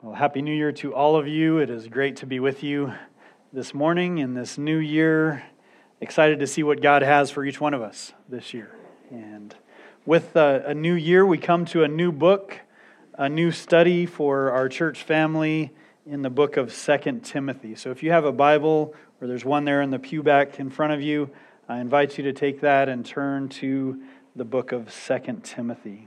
Well, Happy New Year to all of you. It is great to be with you this morning in this new year. Excited to see what God has for each one of us this year. And with a new year, we come to a new book, a new study for our church family in the book of 2 Timothy. So if you have a Bible, or there's one there in the pew back in front of you, I invite you to take that and turn to the book of 2 Timothy.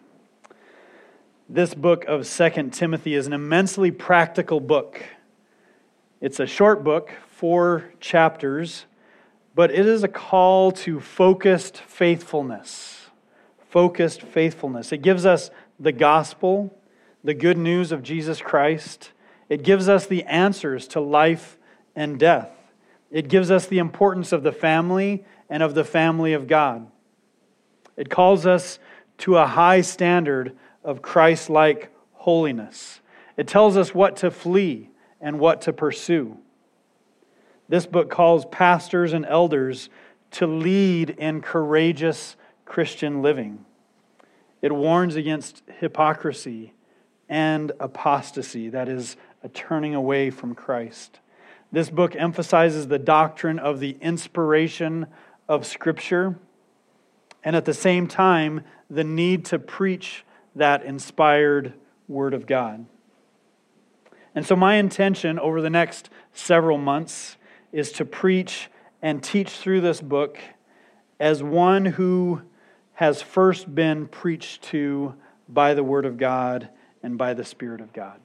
This book of 2 Timothy is an immensely practical book. It's a short book, 4 chapters, but it is a call to focused faithfulness. Focused faithfulness. It gives us the gospel, the good news of Jesus Christ. It gives us the answers to life and death. It gives us the importance of the family and of the family of God. It calls us to a high standard of Christ-like holiness. It tells us what to flee and what to pursue. This book calls pastors and elders to lead in courageous Christian living. It warns against hypocrisy and apostasy, that is, a turning away from Christ. This book emphasizes the doctrine of the inspiration of Scripture, and at the same time, the need to preach that inspired Word of God. And so my intention over the next several months is to preach and teach through this book as one who has first been preached to by the Word of God and by the Spirit of God.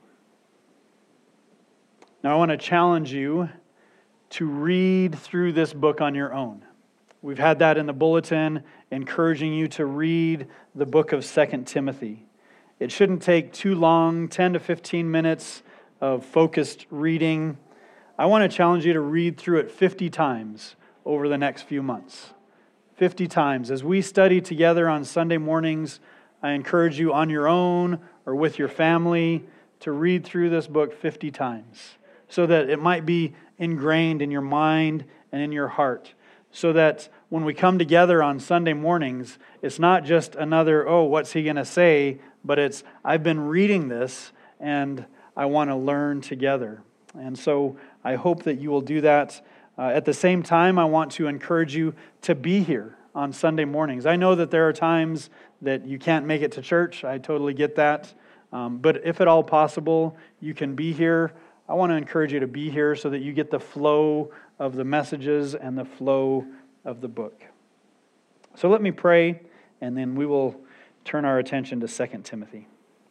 Now I want to challenge you to read through this book on your own. We've had that in the bulletin, encouraging you to read the book of 2 Timothy. It shouldn't take too long, 10 to 15 minutes of focused reading. I want to challenge you to read through it 50 times over the next few months. 50 times. As we study together on Sunday mornings, I encourage you on your own or with your family to read through this book 50 times so that it might be ingrained in your mind and in your heart. So that when we come together on Sunday mornings, it's not just another, oh, what's he going to say? But it's, I've been reading this and I want to learn together. And so I hope that you will do that. At the same time, I want to encourage you to be here on Sunday mornings. I know that there are times that you can't make it to church. I totally get that. But if at all possible, you can be here. I want to encourage you to be here so that you get the flow of the messages and the flow of the book. So let me pray, and then we will turn our attention to 2 Timothy.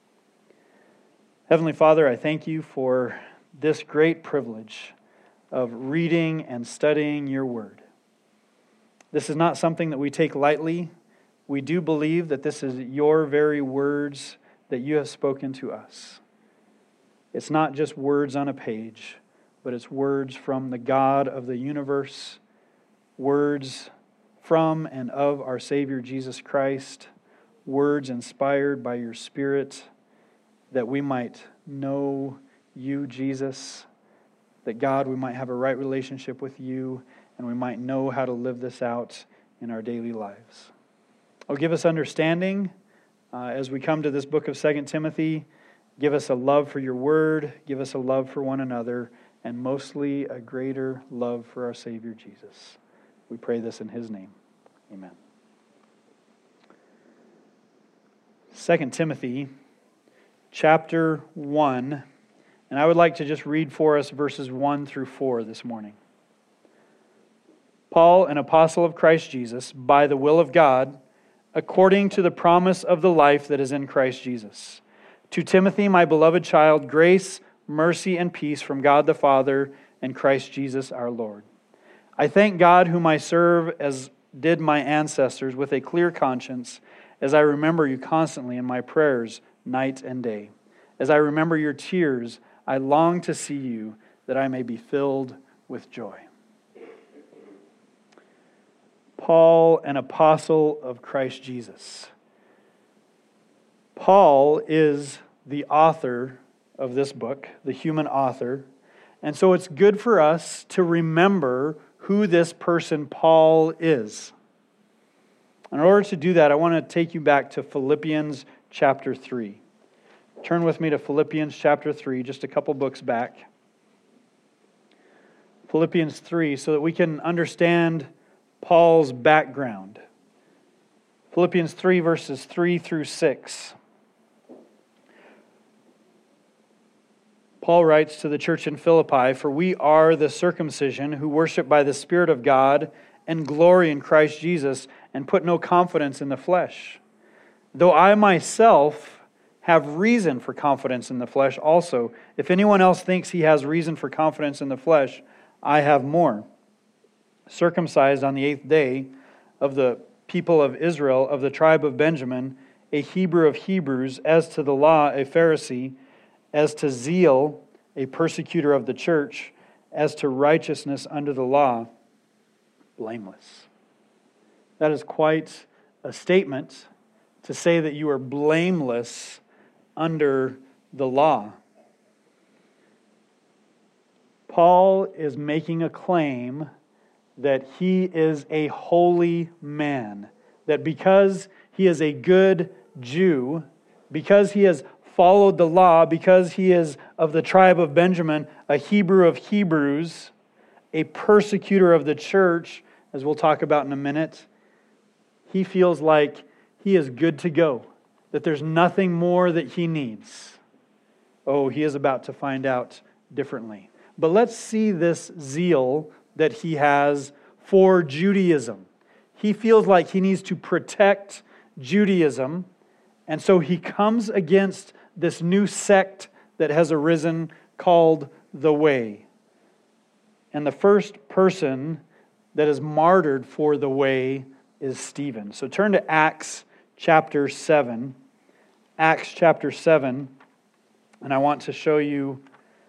Heavenly Father, I thank you for this great privilege of reading and studying your word. This is not something that we take lightly. We do believe that this is your very words that you have spoken to us. It's not just words on a page, but it's words from the God of the universe, words from and of our Savior Jesus Christ, words inspired by your Spirit, that we might know you, Jesus, that God, we might have a right relationship with you, and we might know how to live this out in our daily lives. Oh, give us understanding as we come to this book of 2 Timothy. Give us a love for your word, give us a love for one another, and mostly a greater love for our Savior Jesus. We pray this in his name. Amen. 2 Timothy chapter 1, and I would like to just read for us verses 1 through 4 this morning. Paul, an apostle of Christ Jesus, by the will of God, according to the promise of the life that is in Christ Jesus. To Timothy, my beloved child, grace, mercy, and peace from God the Father and Christ Jesus our Lord. I thank God whom I serve as did my ancestors with a clear conscience, as I remember you constantly in my prayers night and day. As I remember your tears, I long to see you, that I may be filled with joy. Paul, an apostle of Christ Jesus. Paul is the author of this book, the human author, and so it's good for us to remember who this person Paul is. In order to do that, I want to take you back to Philippians chapter 3. Turn with me to Philippians chapter 3, just a couple books back. Philippians 3, so that we can understand Paul's background. Philippians 3, verses 3 through 6. Paul writes to the church in Philippi, "For we are the circumcision who worship by the Spirit of God and glory in Christ Jesus and put no confidence in the flesh. Though I myself have reason for confidence in the flesh also. If anyone else thinks he has reason for confidence in the flesh, I have more. Circumcised on the 8th day of the people of Israel, of the tribe of Benjamin, a Hebrew of Hebrews, as to the law, a Pharisee, as to zeal, a persecutor of the church, as to righteousness under the law, blameless." That is quite a statement to say that you are blameless under the law. Paul is making a claim that he is a holy man, that because he is a good Jew, because he has followed the law, because he is of the tribe of Benjamin, a Hebrew of Hebrews, a persecutor of the church, as we'll talk about in a minute, he feels like he is good to go, that there's nothing more that he needs. Oh, he is about to find out differently. But let's see this zeal that he has for Judaism. He feels like he needs to protect Judaism, and so he comes against this new sect that has arisen called the Way. And the first person that is martyred for the Way is Stephen. So turn to Acts chapter 7. Acts chapter 7. And I want to show you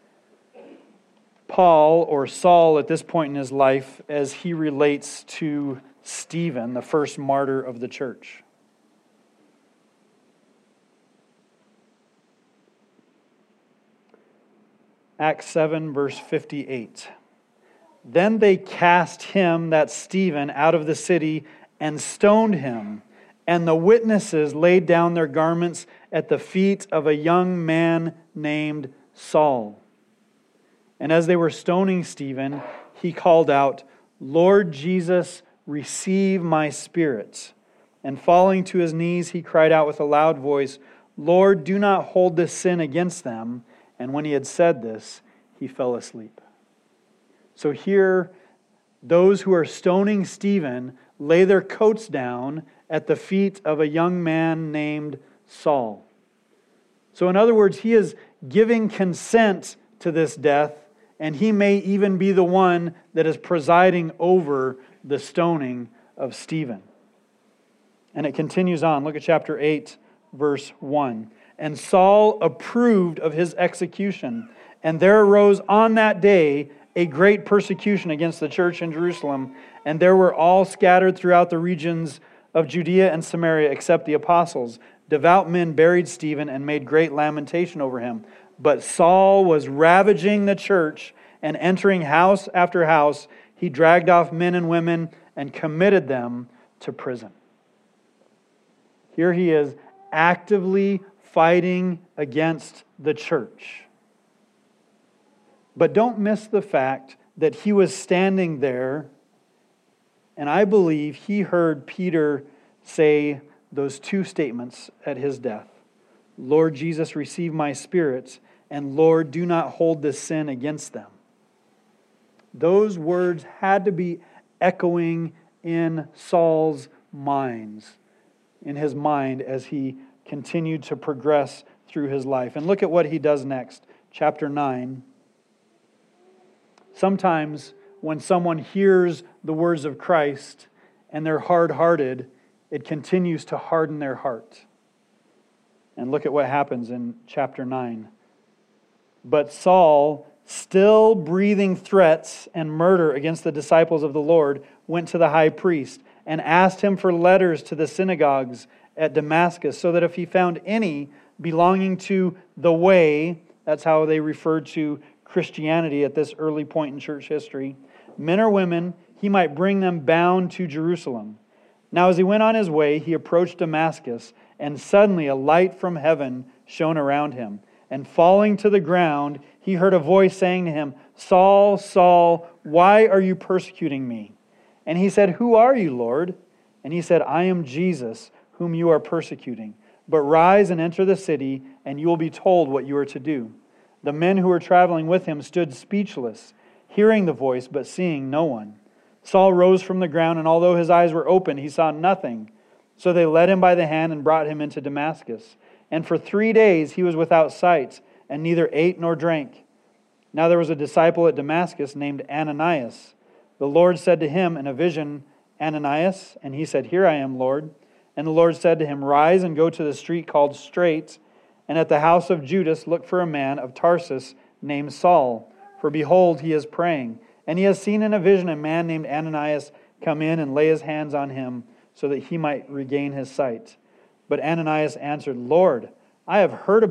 Paul, or Saul at this point in his life, as he relates to Stephen, the first martyr of the church. Acts 7, verse 58. "Then they cast him," that's Stephen, "out of the city and stoned him. And the witnesses laid down their garments at the feet of a young man named Saul. And as they were stoning Stephen, he called out, 'Lord Jesus, receive my spirit.' And falling to his knees, he cried out with a loud voice, 'Lord, do not hold this sin against them.' And when he had said this, he fell asleep." So here, those who are stoning Stephen lay their coats down at the feet of a young man named Saul. So in other words, he is giving consent to this death, and he may even be the one that is presiding over the stoning of Stephen. And it continues on. Look at chapter 8, verse 1. "And Saul approved of his execution, and there arose on that day a great persecution against the church in Jerusalem, and there were all scattered throughout the regions of Judea and Samaria except the apostles. Devout men buried Stephen and made great lamentation over him. But Saul was ravaging the church, and entering house after house, he dragged off men and women and committed them to prison." Here he is actively fighting against the church. But don't miss the fact that he was standing there, and I believe he heard Peter say those two statements at his death. "Lord Jesus, receive my spirit," and "Lord, do not hold this sin against them." Those words had to be echoing in Saul's mind, as he continued to progress through his life. And look at what he does next. Chapter 9. Sometimes when someone hears the words of Christ and they're hard-hearted, it continues to harden their heart. And look at what happens in chapter 9. "But Saul, still breathing threats and murder against the disciples of the Lord, went to the high priest and asked him for letters to the synagogues at Damascus, so that if he found any belonging to the Way," that's how they referred to Christianity at this early point in church history, "men or women, he might bring them bound to Jerusalem. Now as he went on his way, he approached Damascus, and suddenly a light from heaven shone around him. And falling to the ground, he heard a voice saying to him, Saul, Saul, why are you persecuting me? And he said, Who are you, Lord? And he said, I am Jesus, whom you are persecuting. But rise and enter the city, and you will be told what you are to do. The men who were traveling with him stood speechless, hearing the voice, but seeing no one. Saul rose from the ground, and although his eyes were open, he saw nothing. So they led him by the hand and brought him into Damascus. And for 3 days he was without sight, and neither ate nor drank. Now there was a disciple at Damascus named Ananias. The Lord said to him in a vision, Ananias, and he said, Here I am, Lord. And the Lord said to him, Rise and go to the street called Straight, and at the house of Judas look for a man of Tarsus named Saul. For behold, he is praying. And he has seen in a vision a man named Ananias come in and lay his hands on him, so that he might regain his sight. But Ananias answered, Lord, I have heard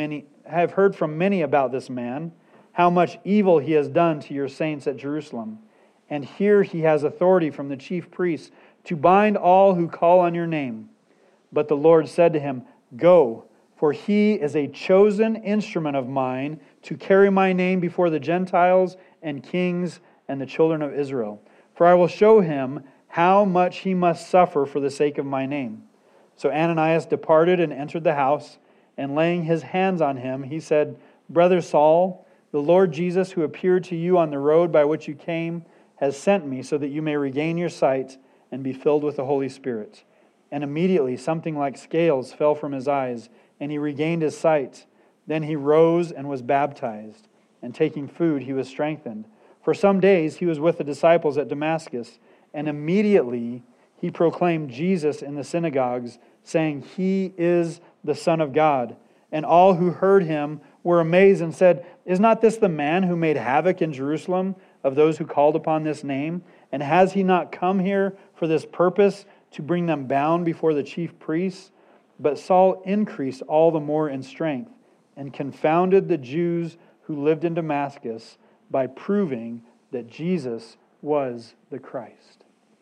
from many about this man, how much evil he has done to your saints at Jerusalem. And here he has authority from the chief priests to bind all who call on your name. But the Lord said to him, Go, for he is a chosen instrument of mine to carry my name before the Gentiles and kings and the children of Israel. For I will show him how much he must suffer for the sake of my name. So Ananias departed and entered the house, and laying his hands on him, he said, Brother Saul, the Lord Jesus, who appeared to you on the road by which you came, has sent me so that you may regain your sight and be filled with the Holy Spirit. And immediately something like scales fell from his eyes, and he regained his sight. Then he rose and was baptized, and taking food he was strengthened. For some days he was with the disciples at Damascus, and immediately he proclaimed Jesus in the synagogues, saying, He is the Son of God. And all who heard him were amazed and said, Is not this the man who made havoc in Jerusalem of those who called upon this name? And has he not come here for this purpose, to bring them bound before the chief priests? But Saul increased all the more in strength, and confounded the Jews who lived in Damascus by proving that Jesus was the Christ.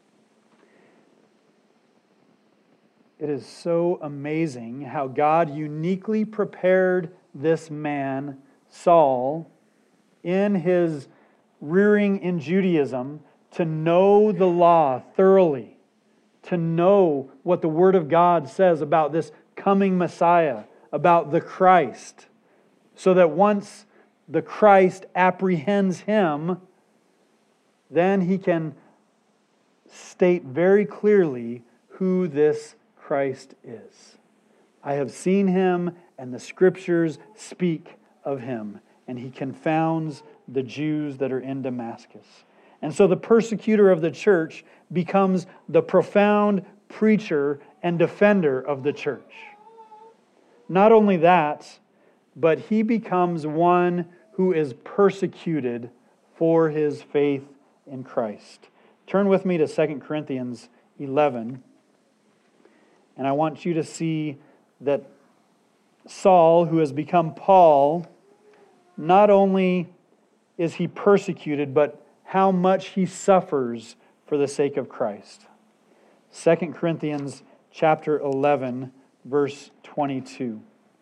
It is so amazing how God uniquely prepared this man, Saul, in his rearing in Judaism, to know the law thoroughly, to know what the Word of God says about this coming Messiah, about the Christ, so that once the Christ apprehends him, then he can state very clearly who this Christ is. I have seen him, and the Scriptures speak of him, and he confounds the Jews that are in Damascus. And so the persecutor of the church becomes the profound preacher and defender of the church. Not only that, but he becomes one who is persecuted for his faith in Christ. Turn with me to 2 Corinthians 11. And I want you to see that Saul, who has become Paul, not only is he persecuted, but how much he suffers for the sake of Christ. 2 Corinthians chapter 11, verse 22.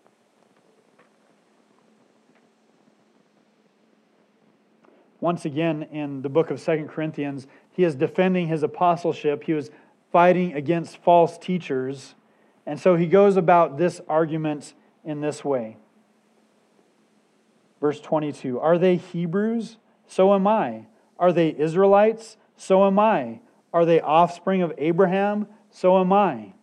Once again, in the book of 2 Corinthians, he is defending his apostleship. He was fighting against false teachers. And so he goes about this argument in this way. Verse 22, Are they Hebrews? So am I. Are they Israelites? So am I. Are they offspring of Abraham? So am I.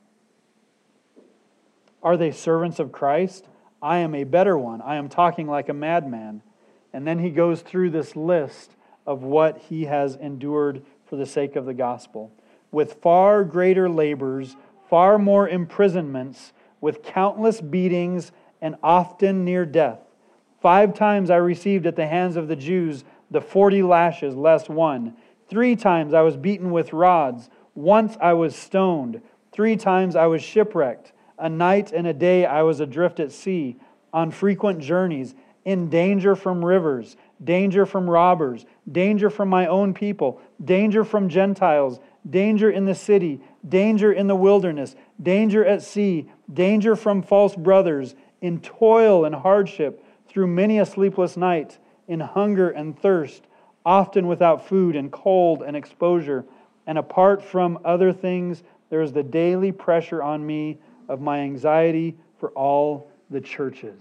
Are they servants of Christ? I am a better one. I am talking like a madman. And then he goes through this list of what he has endured for the sake of the gospel. With far greater labors, far more imprisonments, with countless beatings, and often near death. 5 times I received at the hands of the Jews the 40 lashes less one. 3 times I was beaten with rods. Once I was stoned. 3 times I was shipwrecked. A night and a day I was adrift at sea, on frequent journeys, in danger from rivers, danger from robbers, danger from my own people, danger from Gentiles, danger in the city, danger in the wilderness, danger at sea, danger from false brothers, in toil and hardship, through many a sleepless night, in hunger and thirst, often without food and cold and exposure. And apart from other things, there is the daily pressure on me of my anxiety for all the churches.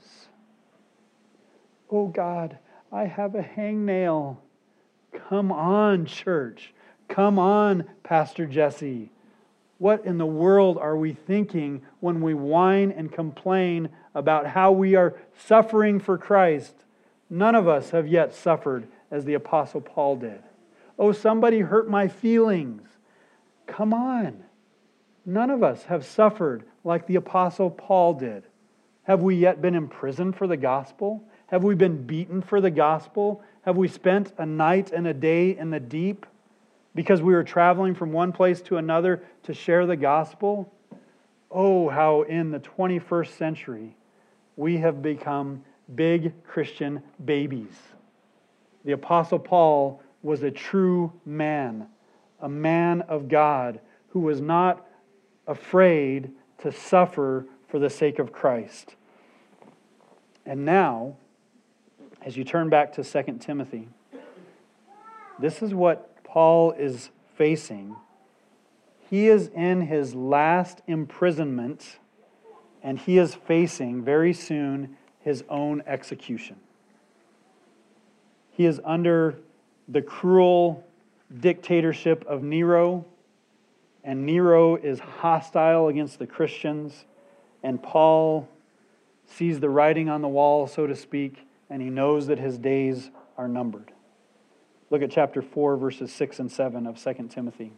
Oh God, I have a hangnail. Come on, church. Come on, Pastor Jesse. What in the world are we thinking when we whine and complain about how we are suffering for Christ? None of us have yet suffered as the Apostle Paul did. Oh, somebody hurt my feelings. Come on. None of us have suffered like the Apostle Paul did. Have we yet been imprisoned for the gospel? Have we been beaten for the gospel? Have we spent a night and a day in the deep because we were traveling from one place to another to share the gospel? Oh, how in the 21st century we have become big Christian babies. The Apostle Paul was a true man, a man of God who was not afraid to suffer for the sake of Christ. And now, as you turn back to 2 Timothy, this is what Paul is facing. He is in his last imprisonment, and he is facing very soon his own execution. He is under the cruel dictatorship of Nero, and Nero is hostile against the Christians, and Paul sees the writing on the wall, so to speak, and he knows that his days are numbered. Look at chapter 4, verses 6 and 7 of 2 Timothy.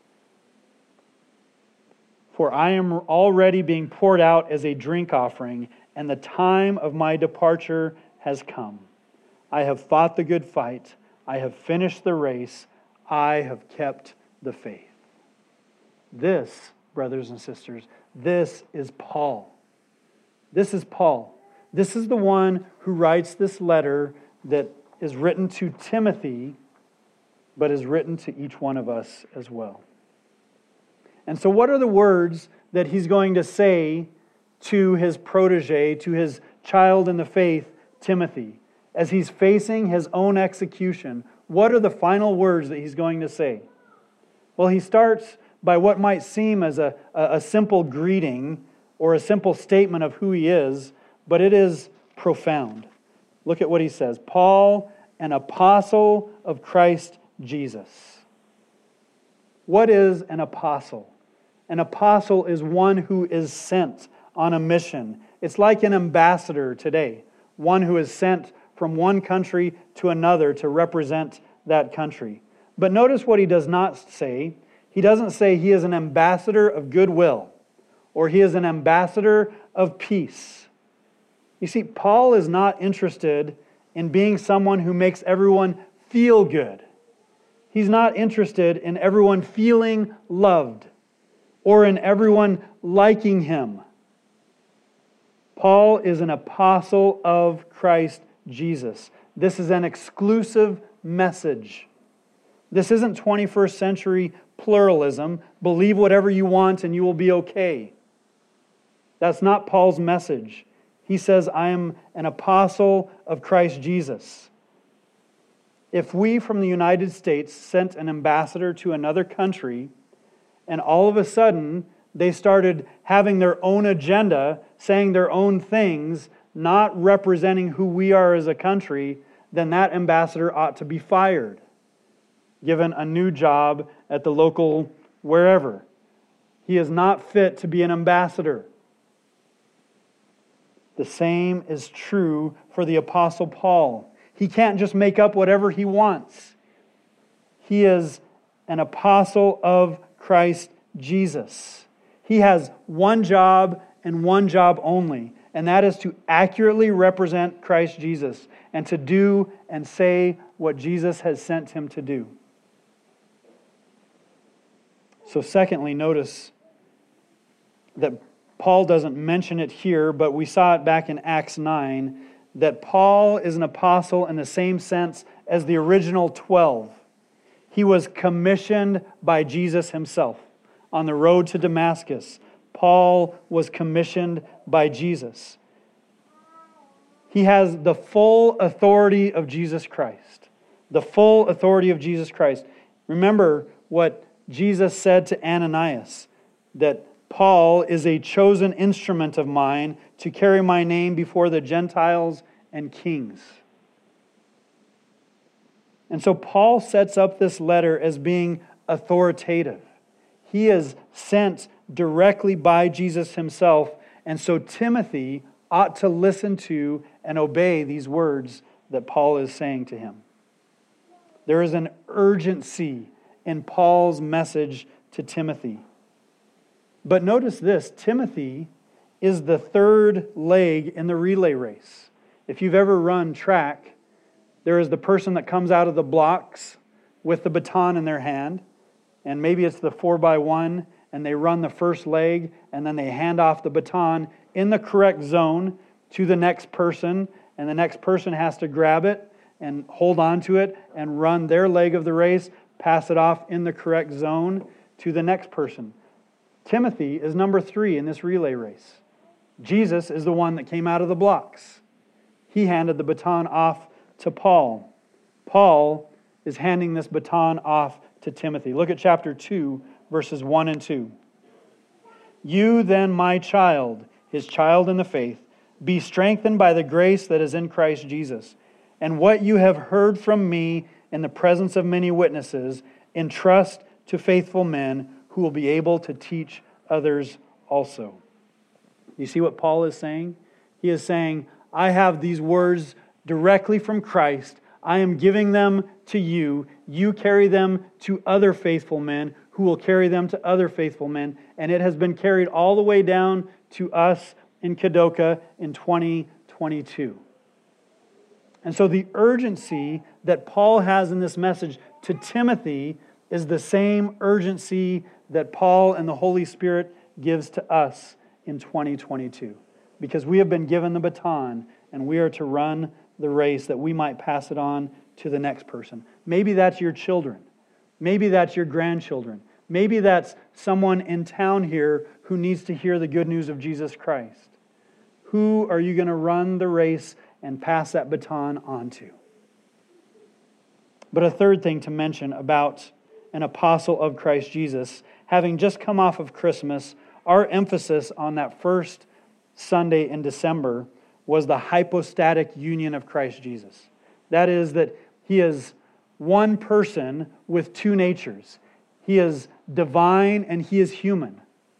For I am already being poured out as a drink offering, and the time of my departure has come. I have fought the good fight. I have finished the race. I have kept the faith. This, brothers and sisters, this is Paul. This is Paul. This is the one who writes this letter that is written to Timothy, but is written to each one of us as well. And so what are the words that he's going to say to his protege, to his child in the faith, Timothy, as he's facing his own execution? What are the final words that he's going to say? Well, he starts by what might seem as a simple greeting or a simple statement of who he is, but it is profound. Look at what he says. Paul, an apostle of Christ Jesus. What is an apostle? An apostle is one who is sent on a mission. It's like an ambassador today, one who is sent from one country to another to represent that country. But notice what he does not say. He doesn't say he is an ambassador of goodwill or he is an ambassador of peace. You see, Paul is not interested in being someone who makes everyone feel good. He's not interested in everyone feeling loved or in everyone liking him. Paul is an apostle of Christ Jesus. This is an exclusive message. This isn't 21st century pluralism. Believe whatever you want and you will be okay. That's not Paul's message. He says, I am an apostle of Christ Jesus. If we from the United States sent an ambassador to another country and all of a sudden they started having their own agenda, saying their own things, not representing who we are as a country, then that ambassador ought to be fired, given a new job at the local wherever. He is not fit to be an ambassador. The same is true for the Apostle Paul. He can't just make up whatever he wants. He is an apostle of Christ Jesus. He has one job and one job only, and that is to accurately represent Christ Jesus and to do and say what Jesus has sent him to do. So secondly, notice that Paul doesn't mention it here, but we saw it back in Acts 9, that Paul is an apostle in the same sense as the original 12. He was commissioned by Jesus himself. On the road to Damascus, Paul was commissioned by Jesus. He has the full authority of Jesus Christ. The full authority of Jesus Christ. Remember what Jesus said to Ananias, that Paul is a chosen instrument of mine to carry my name before the Gentiles and kings. And so Paul sets up this letter as being authoritative. He is sent directly by Jesus himself, and so Timothy ought to listen to and obey these words that Paul is saying to him. There is an urgency in Paul's message to Timothy. But notice this, Timothy is the third leg in the relay race. If you've ever run track, there is the person that comes out of the blocks with the baton in their hand, and maybe it's the 4x1, and they run the first leg, and then they hand off the baton in the correct zone to the next person, and the next person has to grab it and hold on to it and run their leg of the race, pass it off in the correct zone to the next person. Timothy is number 3 in this relay race. Jesus is the one that came out of the blocks. He handed the baton off to Paul. Paul is handing this baton off to Timothy. Look at chapter 2, verses 1 and 2. You then, my child, his child in the faith, be strengthened by the grace that is in Christ Jesus. And what you have heard from me in the presence of many witnesses, entrust to faithful men who will be able to teach others also. You see what Paul is saying? He is saying, I have these words directly from Christ. I am giving them to you. You carry them to other faithful men who will carry them to other faithful men. And it has been carried all the way down to us in Kadoka in 2022. And so the urgency that Paul has in this message to Timothy is the same urgency that Paul and the Holy Spirit gives to us in 2022. Because we have been given the baton and we are to run the race that we might pass it on to the next person. Maybe that's your children. Maybe that's your grandchildren. Maybe that's someone in town here who needs to hear the good news of Jesus Christ. Who are you going to run the race and pass that baton on to? But a third thing to mention about an apostle of Christ Jesus, having just come off of Christmas, our emphasis on that first Sunday in December was the hypostatic union of Christ Jesus. That is, that He is one person with two natures. He is divine and He is human.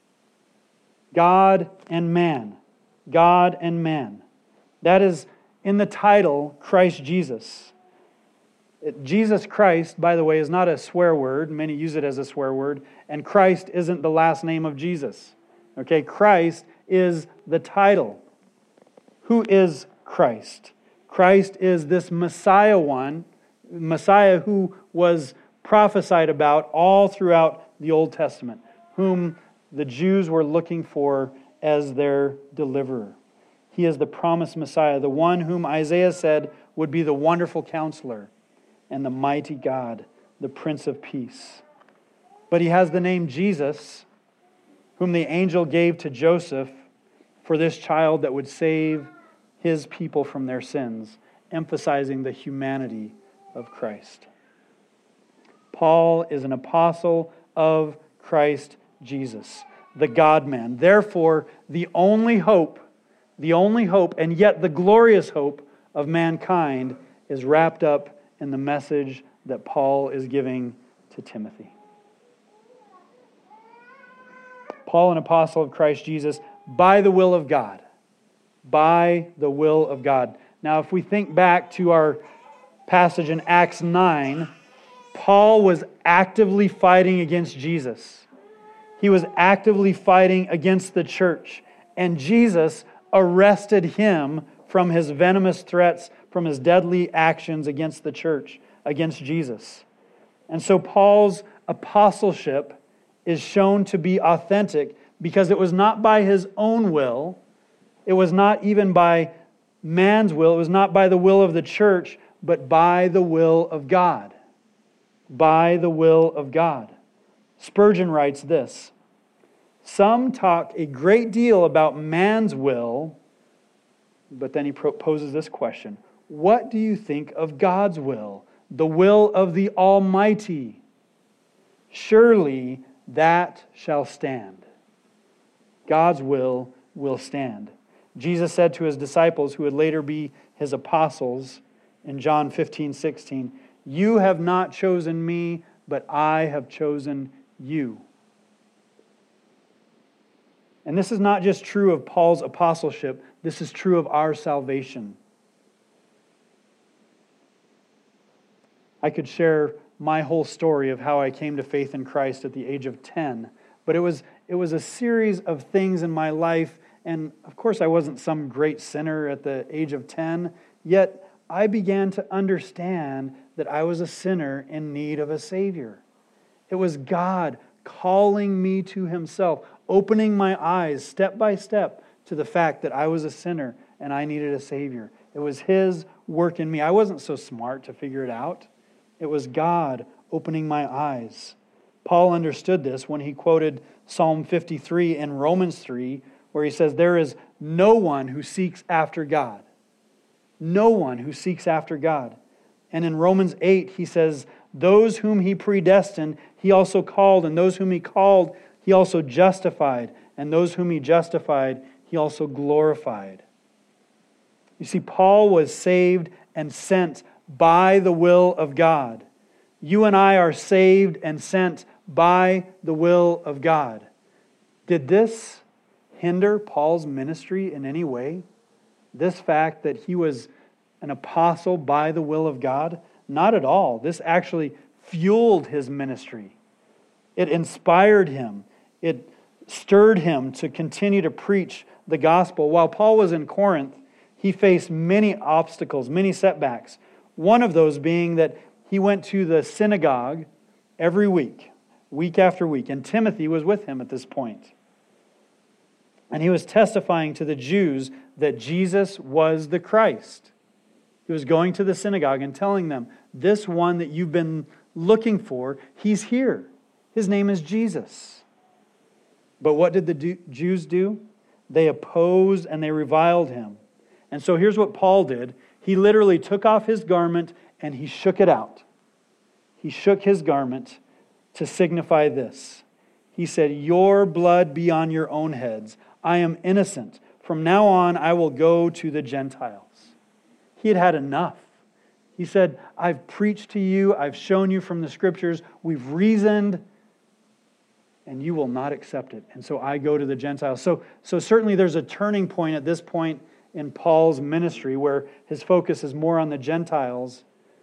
God and man. God and man. That is in the title, Christ Jesus. Jesus Christ, by the way, is not a swear word. Many use it as a swear word. And Christ isn't the last name of Jesus. Okay, Christ is the title. Who is Christ? Christ is this Messiah who was prophesied about all throughout the Old Testament, whom the Jews were looking for as their deliverer. He is the promised Messiah, the one whom Isaiah said would be the wonderful counselor and the mighty God, the Prince of Peace. But He has the name Jesus, whom the angel gave to Joseph for this child that would save his people from their sins, emphasizing the humanity of Christ. Paul is an apostle of Christ Jesus, the God-man. Therefore, the only hope, and yet the glorious hope of mankind is wrapped up in the message that Paul is giving to Timothy. Paul, an apostle of Christ Jesus, by the will of God. By the will of God. Now, if we think back to our passage in Acts 9, Paul was actively fighting against Jesus. He was actively fighting against the church. And Jesus arrested him from his venomous threats, from his deadly actions against the church, against Jesus. And so Paul's apostleship is shown to be authentic because it was not by his own will, it was not even by man's will, it was not by the will of the church, but by the will of God. By the will of God. Spurgeon writes this: some talk a great deal about man's will, But then he poses this question: what do you think of God's will, the will of the Almighty? Surely that shall stand. God's will stand. Jesus said to his disciples, who would later be his apostles, in John 15:16, "You have not chosen me, but I have chosen you." And this is not just true of Paul's apostleship, this is true of our salvation. I could share my whole story of how I came to faith in Christ at the age of 10, but it was a series of things in my life, and of course I wasn't some great sinner at the age of 10, yet I began to understand that I was a sinner in need of a Savior. It was God calling me to Himself, opening my eyes step by step to the fact that I was a sinner and I needed a Savior. It was His work in me. I wasn't so smart to figure it out. It was God opening my eyes. Paul understood this when he quoted Psalm 53 and Romans 3, where he says, "There is no one who seeks after God." No one who seeks after God. And in Romans 8, he says, "Those whom He predestined, He also called, and those whom He called, He also justified, and those whom He justified, He also glorified." You see, Paul was saved and sent by the will of God. You and I are saved and sent by the will of God. Did this hinder Paul's ministry in any way? This fact that he was an apostle by the will of God? Not at all. This actually fueled his ministry. It inspired him. It stirred him to continue to preach the gospel. While Paul was in Corinth, he faced many obstacles, many setbacks. One of those being that he went to the synagogue every week, week after week, and Timothy was with him at this point. And he was testifying to the Jews that Jesus was the Christ. He was going to the synagogue and telling them, this one that you've been looking for, He's here. His name is Jesus. But what did the Jews do? They opposed and they reviled him. And so here's what Paul did. He literally took off his garment and he shook it out. He shook his garment to signify this. He said, "Your blood be on your own heads. I am innocent. From now on, I will go to the Gentiles." He had had enough. He said, "I've preached to you. I've shown you from the Scriptures. We've reasoned, and you will not accept it. And so I go to the Gentiles." So certainly there's a turning point at this point in Paul's ministry where his focus is more on the Gentiles.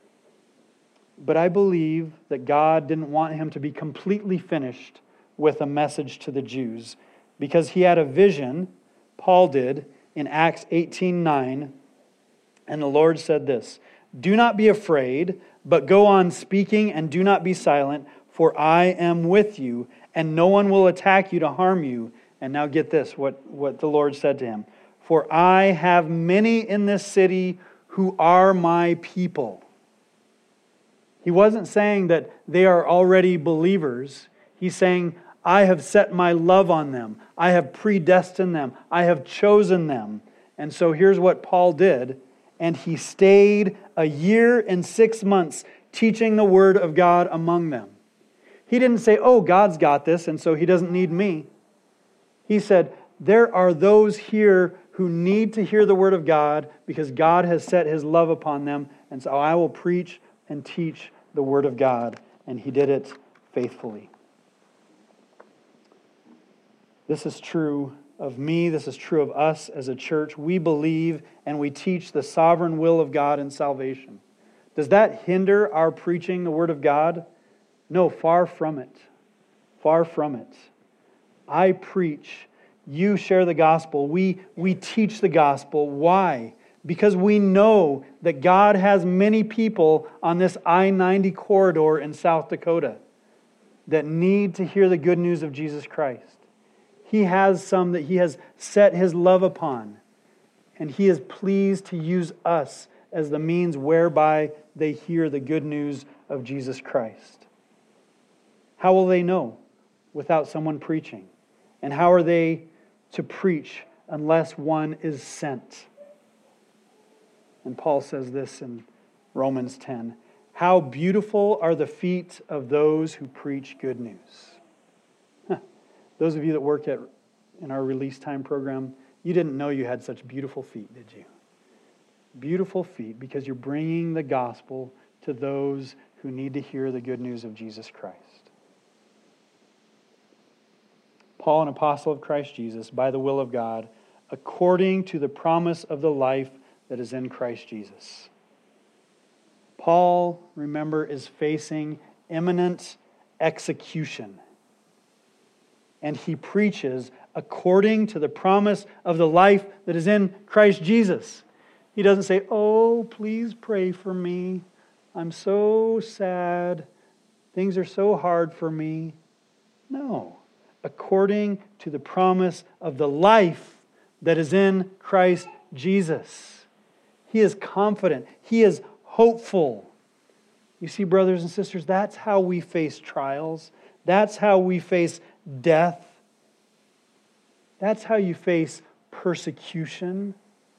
But I believe that God didn't want him to be completely finished with a message to the Jews, because he had a vision, Paul did, in Acts 18:9, and the Lord said this, "Do not be afraid, but go on speaking and do not be silent, for I am with you, and no one will attack you to harm you." And now get this, what the Lord said to him. "For I have many in this city who are my people." He wasn't saying that they are already believers. He's saying, I have set my love on them. I have predestined them. I have chosen them. And so here's what Paul did. And he stayed 1 year and 6 months teaching the Word of God among them. He didn't say, "Oh, God's got this, and so He doesn't need me." He said, there are those here who need to hear the Word of God because God has set His love upon them. And so I will preach and teach the Word of God. And he did it faithfully. This is true of me. This is true of us as a church. We believe and we teach the sovereign will of God in salvation. Does that hinder our preaching the Word of God? No, far from it. Far from it. I preach. You share the gospel. We teach the gospel. Why? Because we know that God has many people on this I-90 corridor in South Dakota that need to hear the good news of Jesus Christ. He has some that He has set His love upon, and He is pleased to use us as the means whereby they hear the good news of Jesus Christ. How will they know without someone preaching? And how are they to preach unless one is sent? And Paul says this in Romans 10. How beautiful are the feet of those who preach good news. Those of you that work in our release time program, you didn't know you had such beautiful feet, did you? Beautiful feet, because you're bringing the gospel to those who need to hear the good news of Jesus Christ. Paul, an apostle of Christ Jesus, by the will of God, according to the promise of the life that is in Christ Jesus. Paul, remember, is facing imminent execution. And he preaches according to the promise of the life that is in Christ Jesus. He doesn't say, oh, please pray for me. I'm so sad. Things are so hard for me. No. According to the promise of the life that is in Christ Jesus. He is confident. He is hopeful. You see, brothers and sisters, that's how we face trials. That's how we face death. That's how you face persecution.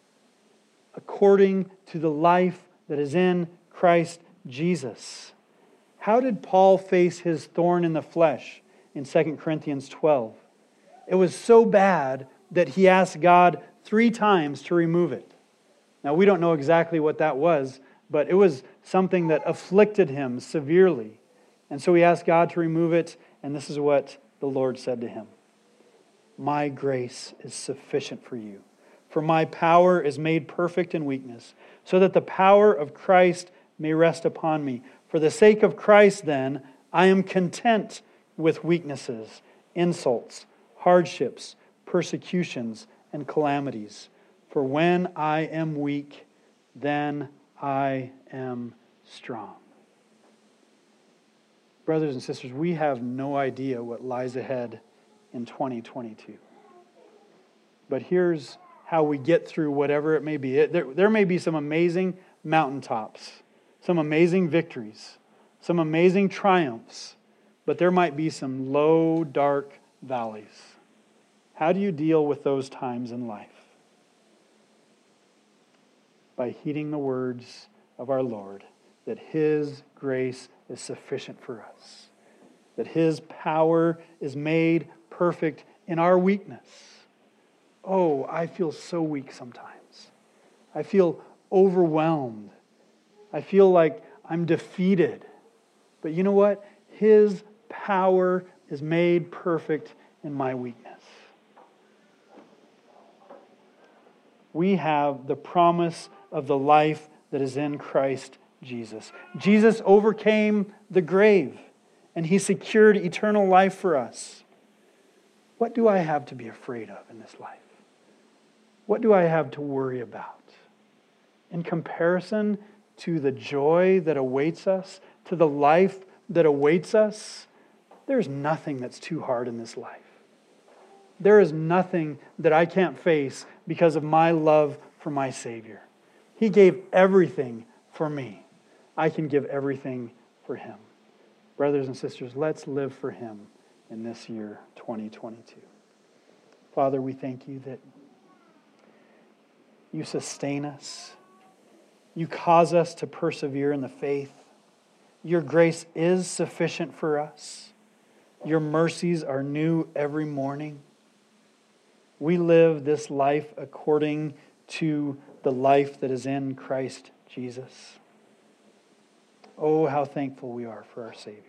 According to the life that is in Christ Jesus. How did Paul face his thorn in the flesh in 2 Corinthians 12? It was so bad that he asked God 3 times to remove it. Now, we don't know exactly what that was, but it was something that afflicted him severely. And so he asked God to remove it, and this is what the Lord said to him. My grace is sufficient for you, for my power is made perfect in weakness, so that the power of Christ may rest upon me. For the sake of Christ, then, I am content with weaknesses, insults, hardships, persecutions, and calamities. For when I am weak, then I am strong. Brothers and sisters, we have no idea what lies ahead in 2022. But here's how we get through whatever it may be. There may be some amazing mountaintops, some amazing victories, some amazing triumphs, but there might be some low, dark valleys. How do you deal with those times in life? By heeding the words of our Lord, that His grace is sufficient for us, that His power is made perfect in our weakness. Oh, I feel so weak sometimes. I feel overwhelmed. I feel like I'm defeated. But you know what? His power is made perfect in my weakness. We have the promise of the life that is in Christ Jesus. Jesus overcame the grave, and He secured eternal life for us. What do I have to be afraid of in this life? What do I have to worry about? In comparison to the joy that awaits us, to the life that awaits us, there's nothing that's too hard in this life. There is nothing that I can't face because of my love for my Savior. He gave everything for me. I can give everything for Him. Brothers and sisters, let's live for Him in this year, 2022. Father, we thank You that You sustain us. You cause us to persevere in the faith. Your grace is sufficient for us. Your mercies are new every morning. We live this life according to the life that is in Christ Jesus. Oh, how thankful we are for our Savior.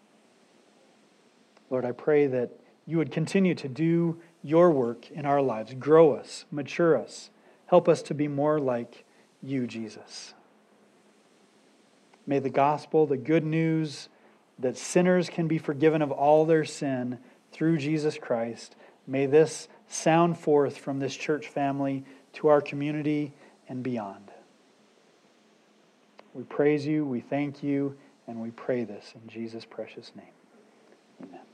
Lord, I pray that You would continue to do Your work in our lives. Grow us, mature us. Help us to be more like You, Jesus. May the gospel, the good news that sinners can be forgiven of all their sin through Jesus Christ, may this sound forth from this church family to our community and beyond. We praise You, we thank You, and we pray this in Jesus' precious name. Amen.